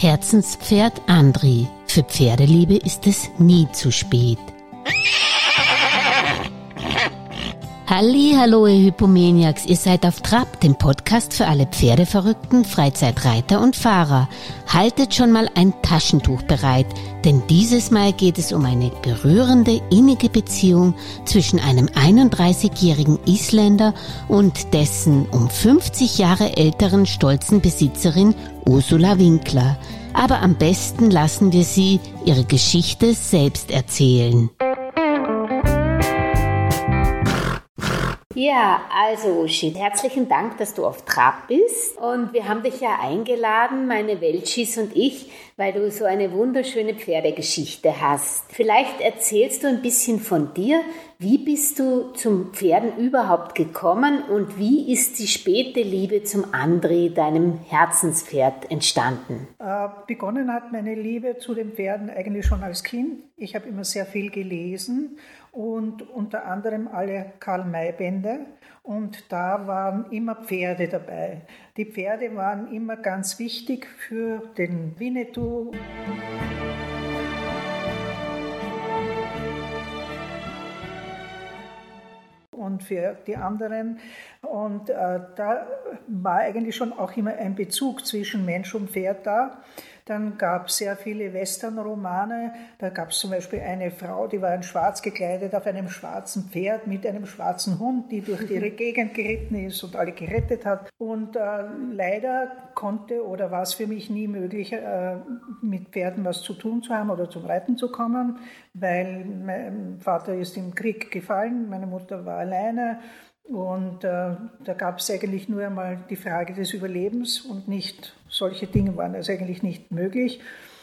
Herzenspferd Andri. Für Pferdeliebe ist es nie zu spät. Hallo, ihr Hypomaniacs, ihr seid auf Trab, dem Podcast für alle Pferdeverrückten, Freizeitreiter und Fahrer. Haltet schon mal ein Taschentuch bereit, denn dieses Mal geht es um eine berührende, innige Beziehung zwischen einem 31-jährigen Isländer und dessen um 50 Jahre älteren stolzen Besitzerin Ursula Winkler. Aber am besten lassen wir sie ihre Geschichte selbst erzählen. Ja, also Uschi, herzlichen Dank, dass du auf Trab bist. Und wir haben dich ja eingeladen, meine Weltschis und ich, weil du so eine wunderschöne Pferdegeschichte hast. Vielleicht erzählst du ein bisschen von dir. Wie bist du zum Pferden überhaupt gekommen und wie ist die späte Liebe zum Andri, deinem Herzenspferd, entstanden? Begonnen hat meine Liebe zu den Pferden eigentlich schon als Kind. Ich habe immer sehr viel gelesen und unter anderem alle Karl-May-Bände und da waren immer Pferde dabei. Die Pferde waren immer ganz wichtig für den Winnetou. Und für die anderen. Und da war eigentlich schon auch immer ein Bezug zwischen Mensch und Pferd da. Dann gab es sehr viele Western-Romane. Da gab es zum Beispiel eine Frau, die war in schwarz gekleidet auf einem schwarzen Pferd mit einem schwarzen Hund, die durch ihre Gegend geritten ist und alle gerettet hat. Und leider konnte oder war es für mich nie möglich, mit Pferden was zu tun zu haben oder zum Reiten zu kommen, weil mein Vater ist im Krieg gefallen, meine Mutter war alleine. Und da gab es eigentlich nur einmal die Frage des Überlebens und nicht, solche Dinge waren also eigentlich nicht möglich.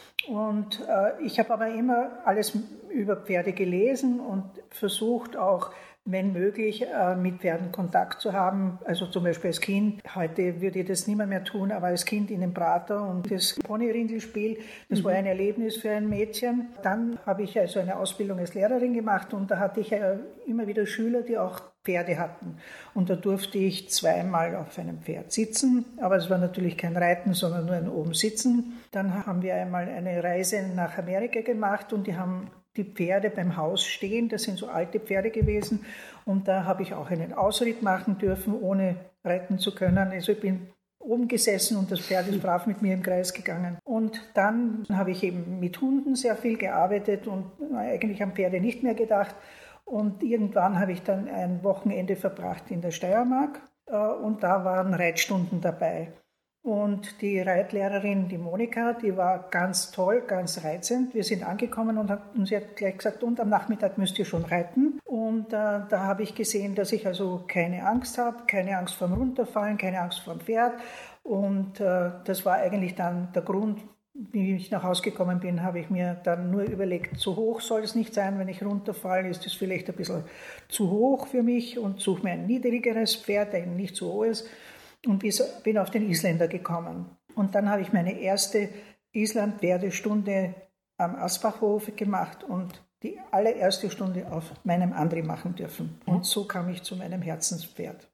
Und ich habe aber immer alles über Pferde gelesen und versucht auch, wenn möglich, mit Pferden Kontakt zu haben. Also zum Beispiel als Kind, heute würde ich das nicht mehr tun, aber als Kind in den Prater und das Ponyrindelspiel, das war ein Erlebnis für ein Mädchen. Dann habe ich also eine Ausbildung als Lehrerin gemacht und da hatte ich immer wieder Schüler, die auch Pferde hatten. Und da durfte ich zweimal auf einem Pferd sitzen, aber es war natürlich kein Reiten, sondern nur ein oben sitzen. Dann haben wir einmal eine Reise nach Amerika gemacht und die haben die Pferde beim Haus stehen, das sind so alte Pferde gewesen und da habe ich auch einen Ausritt machen dürfen, ohne reiten zu können. Also ich bin oben gesessen und das Pferd ist brav mit mir im Kreis gegangen. Und dann habe ich eben mit Hunden sehr viel gearbeitet und eigentlich an Pferde nicht mehr gedacht. Und irgendwann habe ich dann ein Wochenende verbracht in der Steiermark und da waren Reitstunden dabei. Und die Reitlehrerin, die Monika, die war ganz toll, ganz reizend. Wir sind angekommen und sie hat gleich gesagt, und am Nachmittag müsst ihr schon reiten. Und da habe ich gesehen, dass ich also keine Angst habe, keine Angst vorm Runterfallen, keine Angst vorm Pferd. Und das war eigentlich dann der Grund, wie ich nach Hause gekommen bin, habe ich mir dann nur überlegt, zu hoch soll es nicht sein, wenn ich runterfalle, ist das vielleicht ein bisschen zu hoch für mich und suche mir ein niedrigeres Pferd, ein nicht so hohes. Und bin auf den Isländer gekommen. Und dann habe ich meine erste Island-Pferdestunde am Asbachhof gemacht und die allererste Stunde auf meinem Andri machen dürfen. Und so kam ich zu meinem Herzenspferd.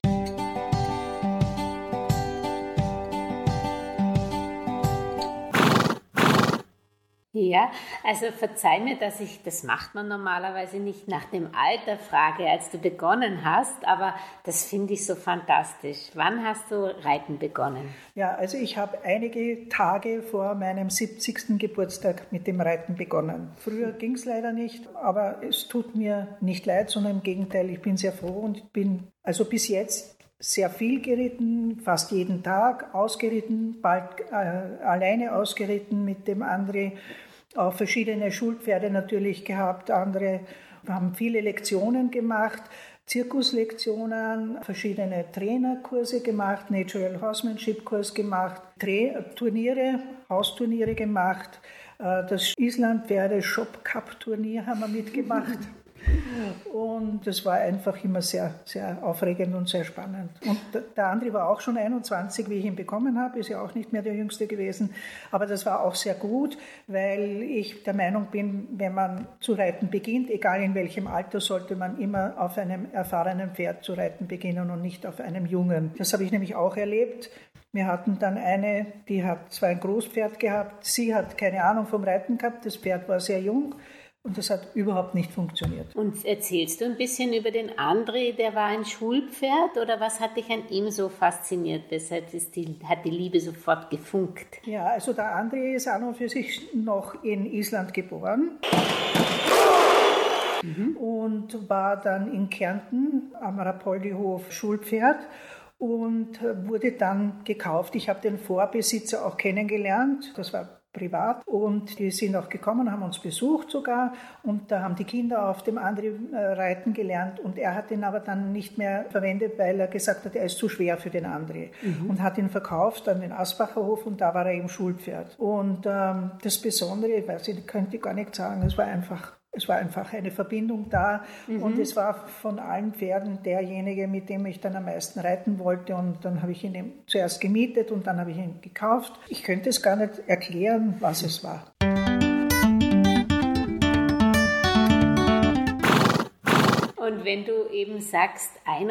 Ja, also verzeih mir, das macht man normalerweise nicht nach dem Alter frage, als du begonnen hast, aber das finde ich so fantastisch. Wann hast du Reiten begonnen? Ja, also ich habe einige Tage vor meinem 70. Geburtstag mit dem Reiten begonnen. Früher ging es leider nicht, aber es tut mir nicht leid, sondern im Gegenteil, ich bin sehr froh und bin also bis jetzt sehr viel geritten, fast jeden Tag ausgeritten, bald alleine ausgeritten mit dem Andri. Auch verschiedene Schulpferde natürlich gehabt, andere haben viele Lektionen gemacht, Zirkuslektionen, verschiedene Trainerkurse gemacht, Natural Horsemanship Kurs gemacht, Turniere, Hausturniere gemacht, das Island Pferde Shop Cup Turnier haben wir mitgemacht. Und das war einfach immer sehr, sehr aufregend und sehr spannend. Und der Andri war auch schon 21, wie ich ihn bekommen habe, ist ja auch nicht mehr der Jüngste gewesen. Aber das war auch sehr gut, weil ich der Meinung bin, wenn man zu reiten beginnt, egal in welchem Alter, sollte man immer auf einem erfahrenen Pferd zu reiten beginnen und nicht auf einem Jungen. Das habe ich nämlich auch erlebt. Wir hatten dann eine, die hat zwar ein Großpferd gehabt, sie hat keine Ahnung vom Reiten gehabt, das Pferd war sehr jung und das hat überhaupt nicht funktioniert. Und erzählst du ein bisschen über den André, der war ein Schulpferd oder was hat dich an ihm so fasziniert? Weshalb hat die Liebe sofort gefunkt? Ja, also der André ist an und für sich noch in Island geboren. Und war dann in Kärnten am Rapoldi-Hof Schulpferd und wurde dann gekauft. Ich habe den Vorbesitzer auch kennengelernt, das war privat, und die sind auch gekommen, haben uns besucht sogar und da haben die Kinder auf dem André reiten gelernt und er hat ihn aber dann nicht mehr verwendet, weil er gesagt hat, er ist zu schwer für den André und hat ihn verkauft an den Asbacher Hof und da war er eben Schulpferd. Und das Besondere, ich weiß nicht, könnte ich gar nicht sagen, es war einfach eine Verbindung da und es war von allen Pferden derjenige, mit dem ich dann am meisten reiten wollte und dann habe ich ihn zuerst gemietet und dann habe ich ihn gekauft. Ich könnte es gar nicht erklären, was es war. Und wenn du eben sagst,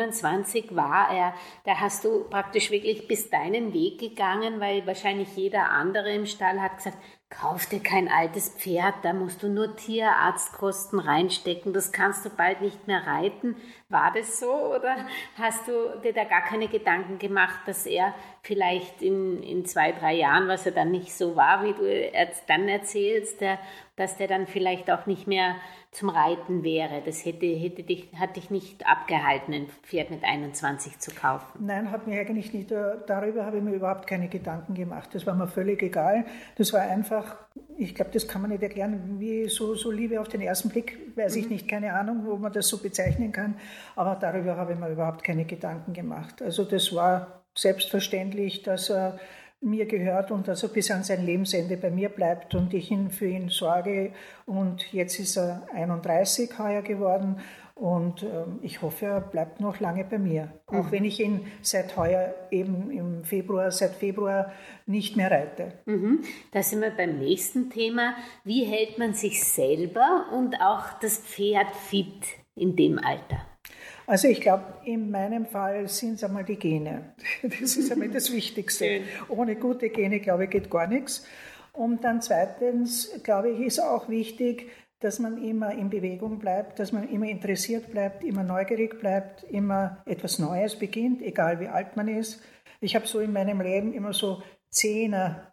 21 war er, da hast du praktisch wirklich bis deinen Weg gegangen, weil wahrscheinlich jeder andere im Stall hat gesagt, kauf dir kein altes Pferd, da musst du nur Tierarztkosten reinstecken, das kannst du bald nicht mehr reiten. War das so oder hast du dir da gar keine Gedanken gemacht, dass er vielleicht in 2-3 Jahren, was er dann nicht so war, wie du dann erzählst, dass der dann vielleicht auch nicht mehr zum Reiten wäre? Das hat dich nicht abgehalten, ein Pferd mit 21 zu kaufen? Nein, hat mir eigentlich nicht. Darüber habe ich mir überhaupt keine Gedanken gemacht. Das war mir völlig egal. Das war einfach, ich glaube, das kann man nicht erklären, wie so Liebe auf den ersten Blick, weiß ich nicht, keine Ahnung, wo man das so bezeichnen kann. Aber darüber habe ich mir überhaupt keine Gedanken gemacht. Also das war selbstverständlich, dass er mir gehört und dass er bis an sein Lebensende bei mir bleibt und ich für ihn sorge. Und jetzt ist er 31 heuer geworden und ich hoffe, er bleibt noch lange bei mir. Auch wenn ich ihn seit heuer eben seit Februar nicht mehr reite. Da sind wir beim nächsten Thema. Wie hält man sich selber und auch das Pferd fit in dem Alter? Also ich glaube, in meinem Fall sind es einmal die Gene. Das ist einmal das Wichtigste. Schön. Ohne gute Gene, glaube ich, geht gar nichts. Und dann zweitens, glaube ich, ist auch wichtig, dass man immer in Bewegung bleibt, dass man immer interessiert bleibt, immer neugierig bleibt, immer etwas Neues beginnt, egal wie alt man ist. Ich habe so in meinem Leben immer so 10er,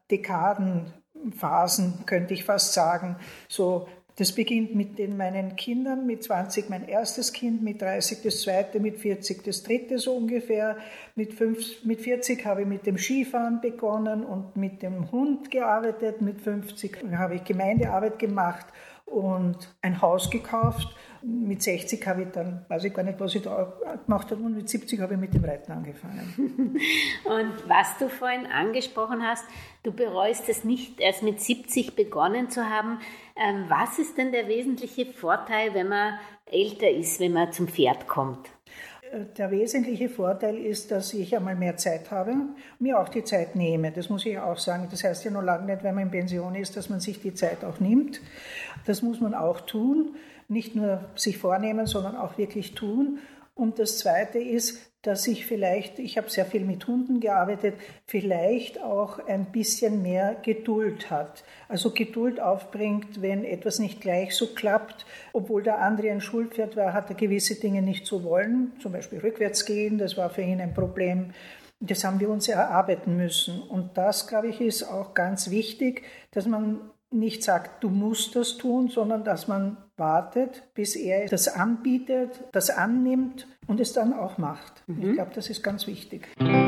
Dekadenphasen, könnte ich fast sagen, so. Das beginnt mit meinen Kindern, mit 20 mein erstes Kind, mit 30 das zweite, mit 40 das dritte so ungefähr. Mit 40 habe ich mit dem Skifahren begonnen und mit dem Hund gearbeitet. Mit 50 habe ich Gemeindearbeit gemacht und ein Haus gekauft. Mit 60 habe ich dann, weiß ich gar nicht, was ich da gemacht habe, und mit 70 habe ich mit dem Reiten angefangen. Und was du vorhin angesprochen hast, du bereust es nicht, erst mit 70 begonnen zu haben. Was ist denn der wesentliche Vorteil, wenn man älter ist, wenn man zum Pferd kommt? Der wesentliche Vorteil ist, dass ich einmal mehr Zeit habe, mir auch die Zeit nehme. Das muss ich auch sagen. Das heißt ja noch lange nicht, wenn man in Pension ist, dass man sich die Zeit auch nimmt. Das muss man auch tun. Nicht nur sich vornehmen, sondern auch wirklich tun. Und das Zweite ist, dass ich habe sehr viel mit Hunden gearbeitet, vielleicht auch ein bisschen mehr Geduld hat. Also Geduld aufbringt, wenn etwas nicht gleich so klappt. Obwohl der André ein Schulpferd war, hat er gewisse Dinge nicht so wollen. Zum Beispiel rückwärts gehen, das war für ihn ein Problem. Das haben wir uns erarbeiten müssen. Und das, glaube ich, ist auch ganz wichtig, dass man nicht sagt, du musst das tun, sondern dass man wartet, bis er das anbietet, das annimmt und es dann auch macht. Ich glaube, das ist ganz wichtig.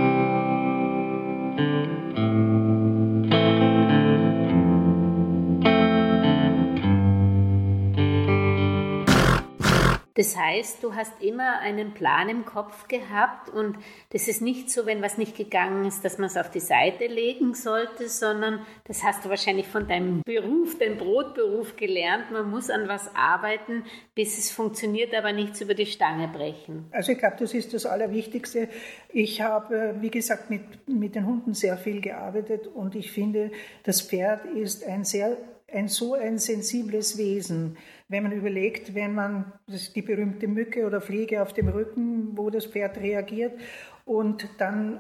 Das heißt, du hast immer einen Plan im Kopf gehabt und das ist nicht so, wenn was nicht gegangen ist, dass man es auf die Seite legen sollte, sondern das hast du wahrscheinlich von deinem Beruf, deinem Brotberuf gelernt. Man muss an was arbeiten, bis es funktioniert, aber nichts über die Stange brechen. Also ich glaube, das ist das Allerwichtigste. Ich habe, wie gesagt, mit den Hunden sehr viel gearbeitet und ich finde, das Pferd ist ein sensibles Wesen. Wenn man überlegt, das ist die berühmte Mücke oder Fliege auf dem Rücken, wo das Pferd reagiert und dann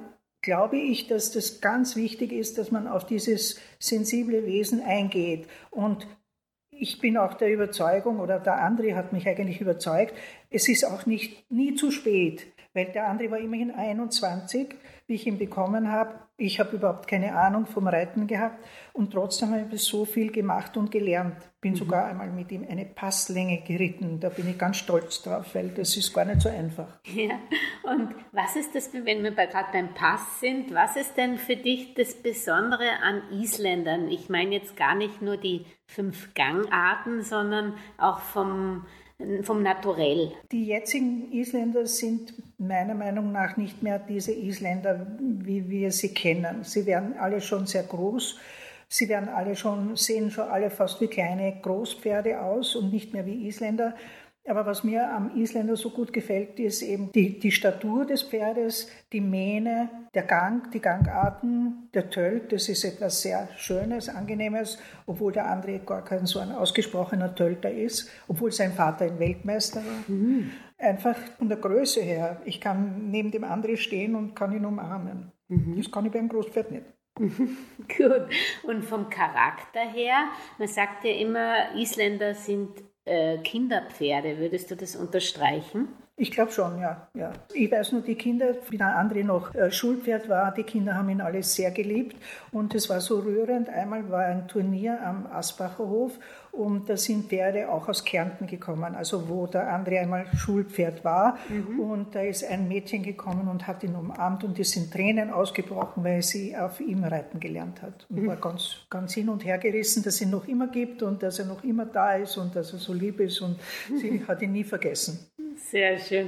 glaube ich, dass das ganz wichtig ist, dass man auf dieses sensible Wesen eingeht. Und ich bin auch der Überzeugung, oder der André hat mich eigentlich überzeugt, es ist auch nie zu spät, weil der André war immerhin 21, wie ich ihn bekommen habe. Ich habe überhaupt keine Ahnung vom Reiten gehabt und trotzdem habe ich so viel gemacht und gelernt. Bin sogar einmal mit ihm eine Passlänge geritten. Da bin ich ganz stolz drauf, weil das ist gar nicht so einfach. Ja, und was ist das, wenn wir gerade beim Pass sind, was ist denn für dich das Besondere an Isländern? Ich meine jetzt gar nicht nur die 5 Gangarten, sondern auch vom Naturell. Die jetzigen Isländer sind meiner Meinung nach nicht mehr diese Isländer, wie wir sie kennen. Sie werden alle schon sehr groß. Sie sehen schon alle fast wie kleine Großpferde aus und nicht mehr wie Isländer. Aber was mir am Isländer so gut gefällt, ist eben die Statur des Pferdes, die Mähne, der Gang, die Gangarten, der Tölt. Das ist etwas sehr Schönes, Angenehmes, obwohl der André gar kein so ein ausgesprochener Tölter ist, obwohl sein Vater ein Weltmeister war. Einfach von der Größe her. Ich kann neben dem André stehen und kann ihn umarmen. Das kann ich beim Großpferd nicht. Gut. Und vom Charakter her, man sagt ja immer, Isländer sind Kinderpferde. Würdest du das unterstreichen? Ich glaube schon, ja. Ich weiß nur, die Kinder, wie der André noch Schulpferd war, die Kinder haben ihn alle sehr geliebt und es war so rührend. Einmal war ein Turnier am Asbacher Hof und da sind Pferde auch aus Kärnten gekommen, also wo der André einmal Schulpferd war und da ist ein Mädchen gekommen und hat ihn umarmt und es sind Tränen ausgebrochen, weil sie auf ihm reiten gelernt hat und war ganz, ganz hin und her gerissen, dass es ihn noch immer gibt und dass er noch immer da ist und dass er so lieb ist und sie hat ihn nie vergessen. Sehr schön.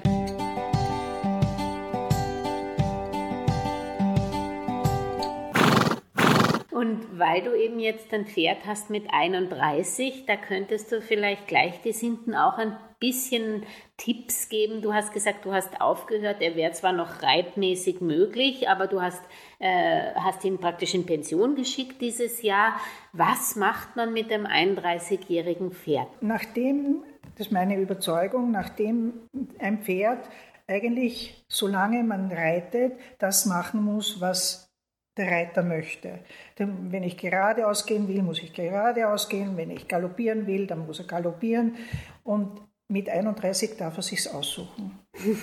Und weil du eben jetzt ein Pferd hast mit 31, da könntest du vielleicht Gleichgesinnten auch ein bisschen Tipps geben. Du hast gesagt, du hast aufgehört, er wäre zwar noch reitmäßig möglich, aber du hast ihn praktisch in Pension geschickt dieses Jahr. Was macht man mit dem 31-jährigen Pferd? Das ist meine Überzeugung, nachdem ein Pferd eigentlich, solange man reitet, das machen muss, was der Reiter möchte. Denn wenn ich geradeaus gehen will, muss ich geradeaus gehen. Wenn ich galoppieren will, dann muss er galoppieren. Und mit 31 darf er sich's aussuchen.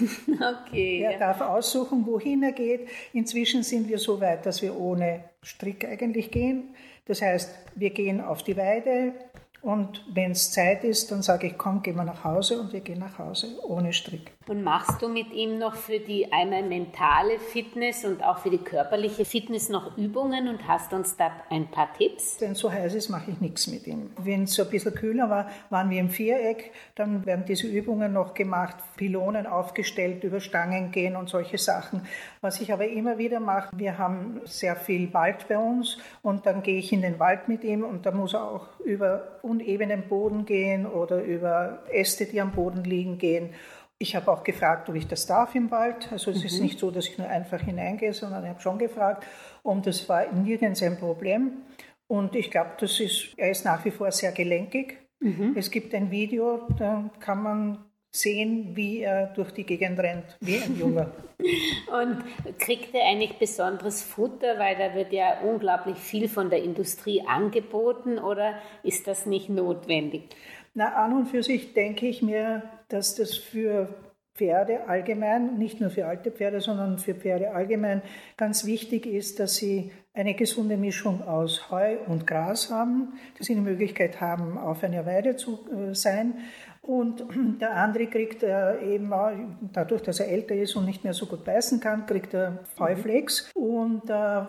Okay. Er darf aussuchen, wohin er geht. Inzwischen sind wir so weit, dass wir ohne Strick eigentlich gehen. Das heißt, wir gehen auf die Weide. Und wenn es Zeit ist, dann sage ich, komm, gehen wir nach Hause und wir gehen nach Hause ohne Strick. Und machst du mit ihm noch für die einmal mentale Fitness und auch für die körperliche Fitness noch Übungen und hast uns da ein paar Tipps? Wenn es so heiß ist, mache ich nichts mit ihm. Wenn es so ein bisschen kühler war, waren wir im Viereck, dann werden diese Übungen noch gemacht, Pylonen aufgestellt, über Stangen gehen und solche Sachen. Was ich aber immer wieder mache, wir haben sehr viel Wald bei uns und dann gehe ich in den Wald mit ihm und da muss er auch über unebenen Boden gehen oder über Äste, die am Boden liegen, gehen. Ich habe auch gefragt, ob ich das darf im Wald. Also es ist nicht so, dass ich nur einfach hineingehe, sondern ich habe schon gefragt und das war nirgends ein Problem. Und ich glaube, er ist nach wie vor sehr gelenkig. Es gibt ein Video, da kann man sehen, wie er durch die Gegend rennt, wie ein Junge. Und kriegt er eigentlich besonderes Futter, weil da wird ja unglaublich viel von der Industrie angeboten, oder ist das nicht notwendig? Na, an und für sich denke ich mir, dass das für Pferde allgemein, nicht nur für alte Pferde, sondern für Pferde allgemein ganz wichtig ist, dass sie eine gesunde Mischung aus Heu und Gras haben, dass sie die Möglichkeit haben, auf einer Weide zu sein. Und der André kriegt eben dadurch, dass er älter ist und nicht mehr so gut beißen kann, kriegt er Heuflex und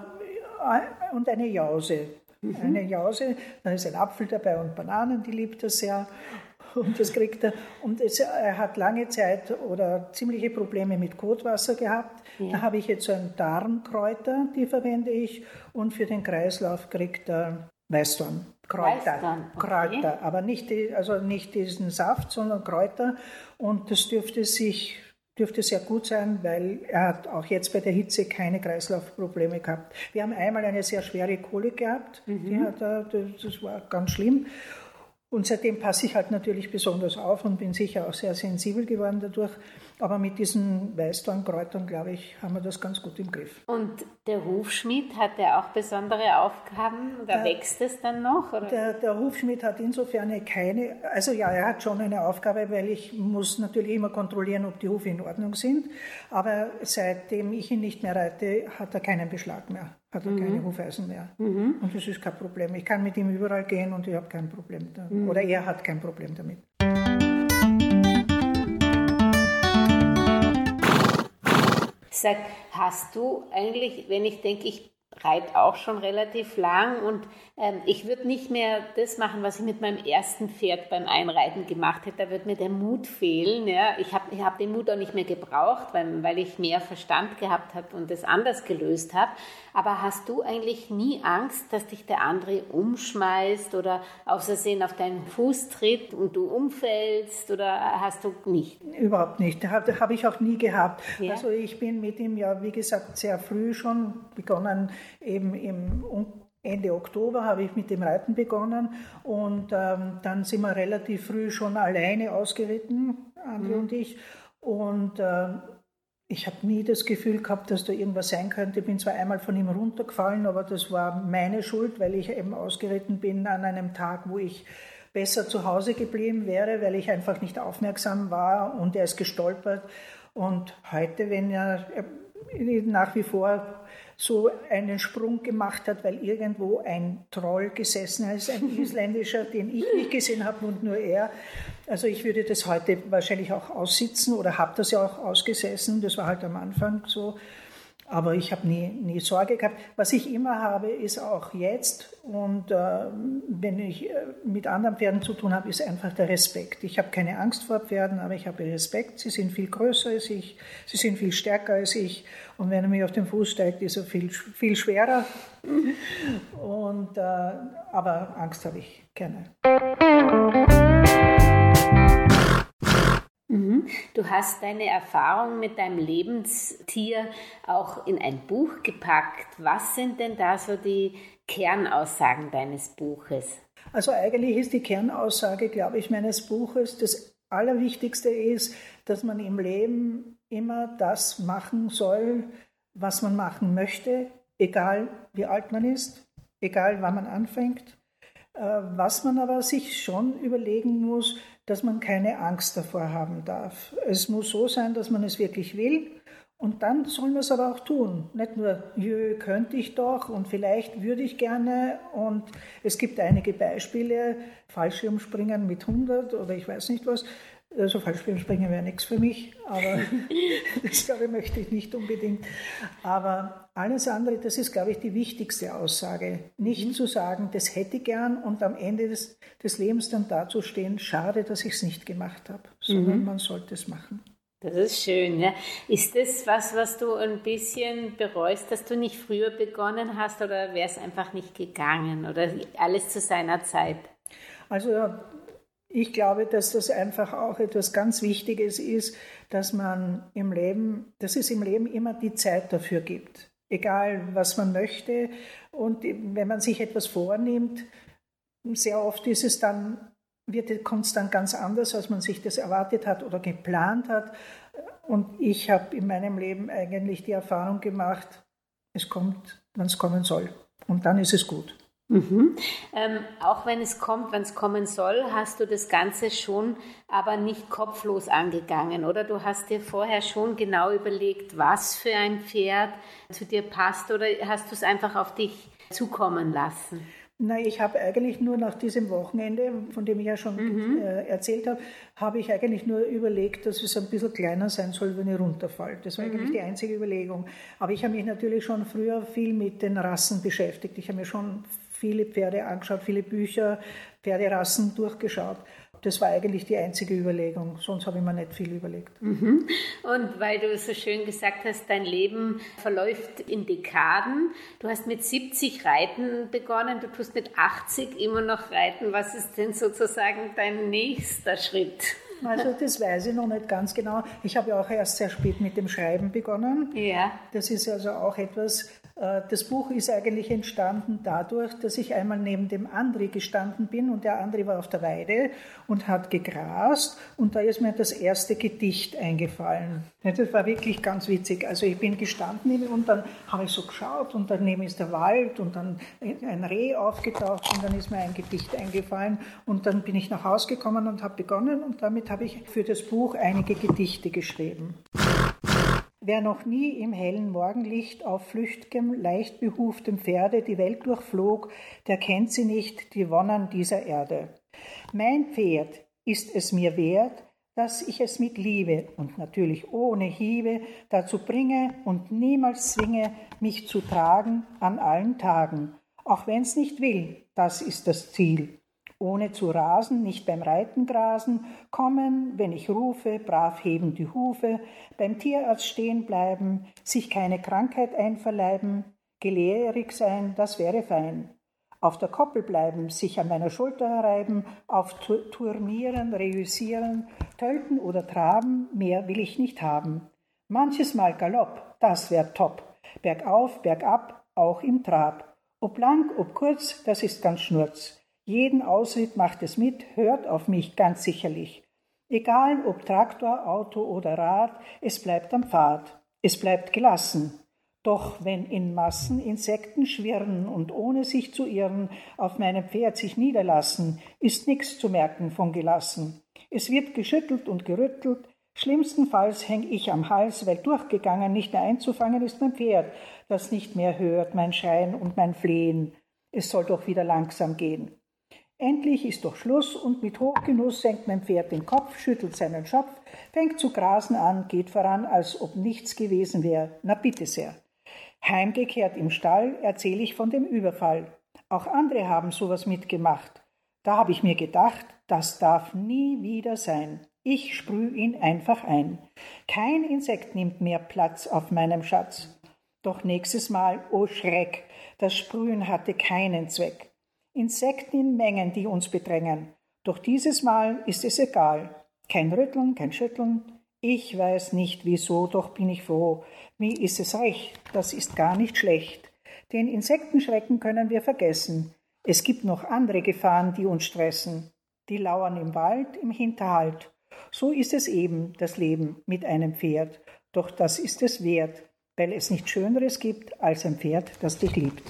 eine Jause. Eine Jause, da ist ein Apfel dabei und Bananen, die liebt er sehr. Und das kriegt er. Und er hat lange Zeit oder ziemliche Probleme mit Kotwasser gehabt. Ja. Da habe ich jetzt so einen Darmkräuter, die verwende ich. Und für den Kreislauf kriegt er Weißdorn. Kräuter, okay. Aber nicht diesen Saft, sondern Kräuter. Und das dürfte sehr gut sein, weil er hat auch jetzt bei der Hitze keine Kreislaufprobleme gehabt. Wir haben einmal eine sehr schwere Kolik gehabt, das war ganz schlimm. Und seitdem passe ich halt natürlich besonders auf und bin sicher auch sehr sensibel geworden dadurch. Aber mit diesen Weißdornkräutern, glaube ich, haben wir das ganz gut im Griff. Und der Hufschmied, hat der auch besondere Aufgaben oder wächst es dann noch? Oder? Der Hufschmied hat insofern keine, also ja, er hat schon eine Aufgabe, weil ich muss natürlich immer kontrollieren, ob die Hufe in Ordnung sind. Aber seitdem ich ihn nicht mehr reite, hat er keinen Beschlag mehr, hat er keine Hufeisen mehr. Und das ist kein Problem. Ich kann mit ihm überall gehen und ich habe kein Problem damit. Oder er hat kein Problem damit. Sag, hast du eigentlich, wenn ich denke, ich reite auch schon relativ lang und ich würde nicht mehr das machen, was ich mit meinem ersten Pferd beim Einreiten gemacht hätte. Da würde mir der Mut fehlen. Ja. Ich hab den Mut auch nicht mehr gebraucht, weil ich mehr Verstand gehabt habe und das anders gelöst habe. Aber hast du eigentlich nie Angst, dass dich der andere umschmeißt oder aus Versehen auf deinen Fuß tritt und du umfällst oder hast du nicht? Überhaupt nicht. Habe ich auch nie gehabt. Ja? Also ich bin mit ihm ja, wie gesagt, sehr früh schon begonnen, eben im Ende Oktober habe ich mit dem Reiten begonnen und dann sind wir relativ früh schon alleine ausgeritten, Andi und ich. Und ich habe nie das Gefühl gehabt, dass da irgendwas sein könnte. Ich bin zwar einmal von ihm runtergefallen, aber das war meine Schuld, weil ich eben ausgeritten bin an einem Tag, wo ich besser zu Hause geblieben wäre, weil ich einfach nicht aufmerksam war und er ist gestolpert. Und heute, wenn er nach wie vor so einen Sprung gemacht hat, weil irgendwo ein Troll gesessen ist, ein isländischer, den ich nicht gesehen habe und nur er. Also ich würde das heute wahrscheinlich auch aussitzen oder habe das ja auch ausgesessen, das war halt am Anfang so. Aber ich habe nie Sorge gehabt. Was ich immer habe, ist auch jetzt, und wenn ich mit anderen Pferden zu tun habe, ist einfach der Respekt. Ich habe keine Angst vor Pferden, aber ich habe Respekt. Sie sind viel größer als ich, sie sind viel stärker als ich. Und wenn er mir auf den Fuß steigt, ist er viel schwerer. Und, aber Angst habe ich keine. Du hast deine Erfahrung mit deinem Lebenstier auch in ein Buch gepackt. Was sind denn da so die Kernaussagen deines Buches? Also eigentlich ist die Kernaussage, glaube ich, meines Buches, das Allerwichtigste ist, dass man im Leben immer das machen soll, was man machen möchte, egal wie alt man ist, egal wann man anfängt. Was man aber sich schon überlegen muss, dass man keine Angst davor haben darf. Es muss so sein, dass man es wirklich will und dann soll man es aber auch tun. Nicht nur, könnte ich doch und vielleicht würde ich gerne, und es gibt einige Beispiele, Fallschirmspringen mit 100 oder ich weiß nicht was. Also Fallschirmspringen wäre nichts für mich, aber das glaube ich möchte ich nicht unbedingt. Aber alles andere, das ist, glaube ich, die wichtigste Aussage. Nicht zu sagen, das hätte ich gern und am Ende des Lebens dann dazustehen, schade, dass ich es nicht gemacht habe, sondern man sollte es machen. Das ist schön. Ja. Ist das was du ein bisschen bereust, dass du nicht früher begonnen hast oder wäre es einfach nicht gegangen oder alles zu seiner Zeit? Also ich glaube, dass das einfach auch etwas ganz Wichtiges ist, dass es im Leben immer die Zeit dafür gibt. Egal, was man möchte. Und wenn man sich etwas vornimmt, sehr oft kommt es dann ganz anders, als man sich das erwartet hat oder geplant hat. Und ich habe in meinem Leben eigentlich die Erfahrung gemacht, es kommt, wann es kommen soll. Und dann ist es gut. Auch wenn es kommt, wenn es kommen soll, hast du das Ganze schon aber nicht kopflos angegangen, oder? Du hast dir vorher schon genau überlegt, was für ein Pferd zu dir passt, oder hast du es einfach auf dich zukommen lassen? Nein, ich habe eigentlich nur nach diesem Wochenende, von dem ich ja schon erzählt habe, habe ich eigentlich nur überlegt, dass es ein bisschen kleiner sein soll, wenn ich runterfalle. Das war eigentlich die einzige Überlegung. Aber ich habe mich natürlich schon früher viel mit den Rassen beschäftigt. Ich habe mir schon viele Pferde angeschaut, viele Bücher, Pferderassen durchgeschaut. Das war eigentlich die einzige Überlegung. Sonst habe ich mir nicht viel überlegt. Und weil du so schön gesagt hast, dein Leben verläuft in Dekaden. Du hast mit 70 Reiten begonnen, du tust mit 80 immer noch reiten. Was ist denn sozusagen dein nächster Schritt? Also das weiß ich noch nicht ganz genau. Ich habe ja auch erst sehr spät mit dem Schreiben begonnen. Ja. Das ist also auch etwas, Das Buch ist eigentlich entstanden dadurch, dass ich einmal neben dem Andri gestanden bin und der Andri war auf der Weide und hat gegrast und da ist mir das erste Gedicht eingefallen. Das war wirklich ganz witzig. Also ich bin gestanden und dann habe ich so geschaut und daneben ist der Wald und dann ein Reh aufgetaucht und dann ist mir ein Gedicht eingefallen und dann bin ich nach Hause gekommen und habe begonnen und damit habe ich für das Buch einige Gedichte geschrieben. Wer noch nie im hellen Morgenlicht auf flüchtigem, leicht behuftem Pferde die Welt durchflog, der kennt sie nicht, die Wonnen dieser Erde. Mein Pferd ist es mir wert, dass ich es mit Liebe und natürlich ohne Hiebe dazu bringe und niemals zwinge, mich zu tragen an allen Tagen. Auch wenn's nicht will, das ist das Ziel. Ohne zu rasen, nicht beim Reiten grasen, kommen, wenn ich rufe, brav heben die Hufe, beim Tierarzt stehen bleiben, sich keine Krankheit einverleiben, gelehrig sein, das wäre fein. Auf der Koppel bleiben, sich an meiner Schulter reiben, auf Turnieren, reüssieren, tölten oder traben, mehr will ich nicht haben. Manches Mal Galopp, das wär top, bergauf, bergab, auch im Trab. Ob lang, ob kurz, das ist ganz schnurz. Jeden Ausritt macht es mit, hört auf mich ganz sicherlich. Egal ob Traktor, Auto oder Rad, es bleibt am Pfad, es bleibt gelassen. Doch wenn in Massen Insekten schwirren und ohne sich zu irren auf meinem Pferd sich niederlassen, ist nichts zu merken von gelassen. Es wird geschüttelt und gerüttelt, schlimmstenfalls häng ich am Hals, weil durchgegangen nicht mehr einzufangen ist mein Pferd, das nicht mehr hört mein Schreien und mein Flehen. Es soll doch wieder langsam gehen. Endlich ist doch Schluss und mit Hochgenuss senkt mein Pferd den Kopf, schüttelt seinen Schopf, fängt zu grasen an, geht voran, als ob nichts gewesen wäre. Na bitte sehr. Heimgekehrt im Stall erzähle ich von dem Überfall. Auch andere haben sowas mitgemacht. Da habe ich mir gedacht, das darf nie wieder sein. Ich sprüh ihn einfach ein. Kein Insekt nimmt mehr Platz auf meinem Schatz. Doch nächstes Mal, oh Schreck, das Sprühen hatte keinen Zweck. Insekten in Mengen, die uns bedrängen. Doch dieses Mal ist es egal. Kein Rütteln, kein Schütteln. Ich weiß nicht wieso, doch bin ich froh. Mir ist es recht, das ist gar nicht schlecht. Den Insektenschrecken können wir vergessen. Es gibt noch andere Gefahren, die uns stressen. Die lauern im Wald, im Hinterhalt. So ist es eben, das Leben mit einem Pferd. Doch das ist es wert, weil es nichts Schöneres gibt als ein Pferd, das dich liebt.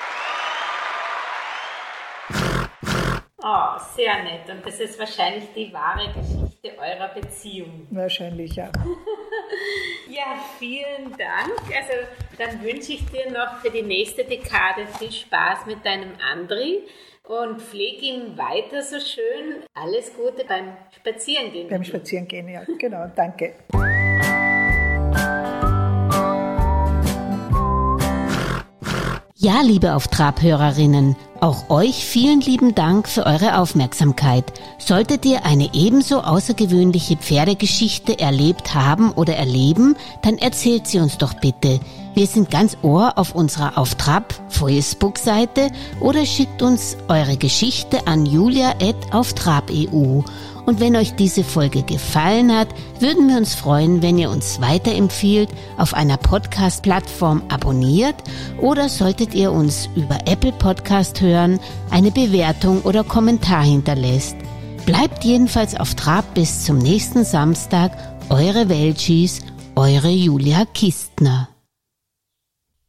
Oh, sehr nett. Und das ist wahrscheinlich die wahre Geschichte eurer Beziehung. Wahrscheinlich, ja. Ja, vielen Dank. Also dann wünsche ich dir noch für die nächste Dekade viel Spaß mit deinem Andri und pfleg ihn weiter so schön. Alles Gute beim Spazierengehen. Beim Spazierengehen, ja. Genau, danke. Ja, liebe Auf Trab-Hörerinnen, auch euch vielen lieben Dank für eure Aufmerksamkeit. Solltet ihr eine ebenso außergewöhnliche Pferdegeschichte erlebt haben oder erleben, dann erzählt sie uns doch bitte. Wir sind ganz Ohr auf unserer Auf Trab Facebook-Seite oder schickt uns eure Geschichte an julia@auftrab.eu. Und wenn euch diese Folge gefallen hat, würden wir uns freuen, wenn ihr uns weiterempfiehlt, auf einer Podcast-Plattform abonniert oder solltet ihr uns über Apple Podcast hören, eine Bewertung oder Kommentar hinterlässt. Bleibt jedenfalls auf Trab bis zum nächsten Samstag. Eure Weltschis, eure Julia Kistner.